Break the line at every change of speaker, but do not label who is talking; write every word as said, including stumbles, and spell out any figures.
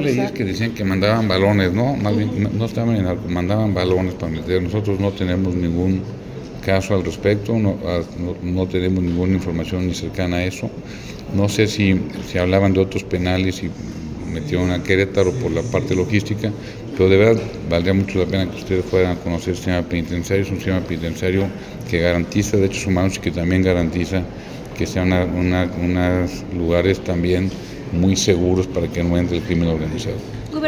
leí es que decían que mandaban balones, ¿no? Más bien, no, no estaban en narco, mandaban balones para meter. Nosotros no tenemos ningún caso al respecto, no, no, no tenemos ninguna información ni cercana a eso. No sé si, si hablaban de otros penales y metieron a Querétaro por la parte logística, pero de verdad valdría mucho la pena que ustedes fueran a conocer el sistema penitenciario. Es un sistema penitenciario que garantiza derechos humanos y que también garantiza que sean una, una, unos lugares también muy seguros para que no entre el crimen organizado.